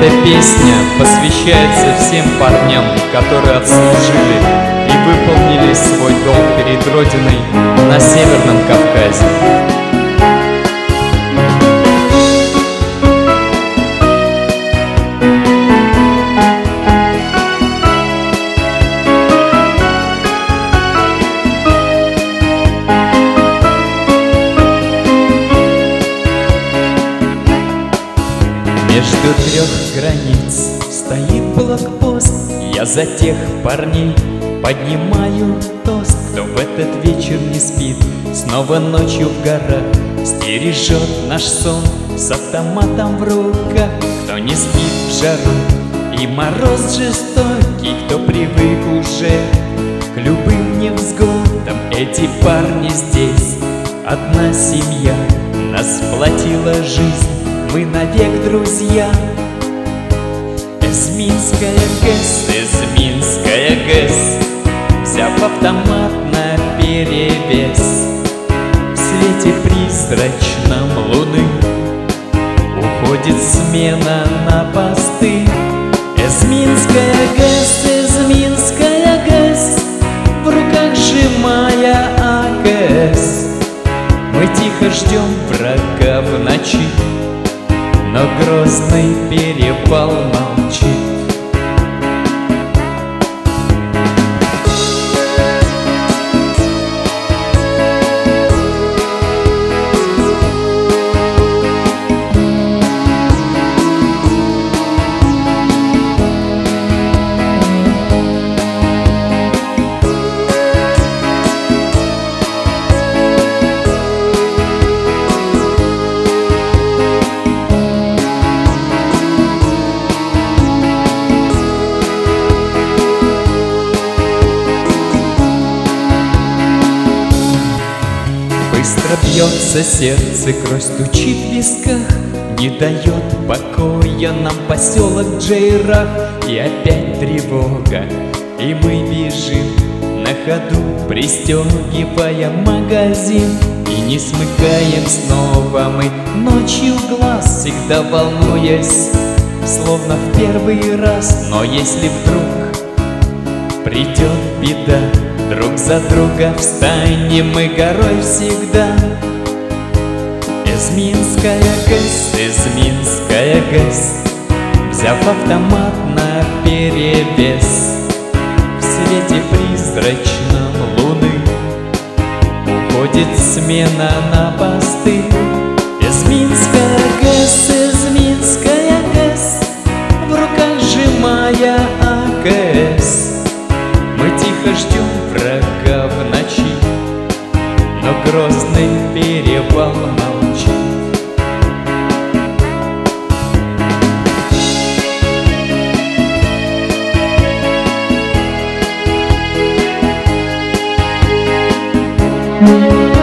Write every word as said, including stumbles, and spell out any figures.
Эта песня посвящается всем парням, которые отслужили и выполнили свой долг перед Родиной на Северном Кавказе. Между трех границ стоит блокпост. Я за тех парней поднимаю тост, кто в этот вечер не спит, снова ночью в горах стережет наш сон с автоматом в руках. Кто не спит в жару и мороз жестокий, кто привык уже к любым невзгодам. Эти парни здесь, одна семья, нас сплотила жизнь, мы навек друзья. Эсминская ГЭС, Эсминская ГЭС, взяв автомат на перевес, в свете призрачном луны уходит смена на посты. Эсминская ГЭС, Эсминская ГЭС, в руках сжимая АКС, мы тихо ждем врага в ночи, но грозный перевал молчит. Быстро бьется сердце, кровь стучит в висках, не дает покоя нам поселок Джейрах. И опять тревога, и мы бежим на ходу, пристегивая магазин. И не смыкаем снова мы ночью глаз, всегда волнуясь, словно в первый раз. Но если вдруг придет беда, друг за друга встанем мы горой всегда. Эсминская ГЭС, Эсминская ГЭС, взяв автомат на перевес, в свете призрачном луны уходит смена на посты. Эсминская ГЭС, Эсминская ГЭС, в руках сжимая АКС, мы тихо ждем врага в ночи, но грозный перевал молчит. Thank you.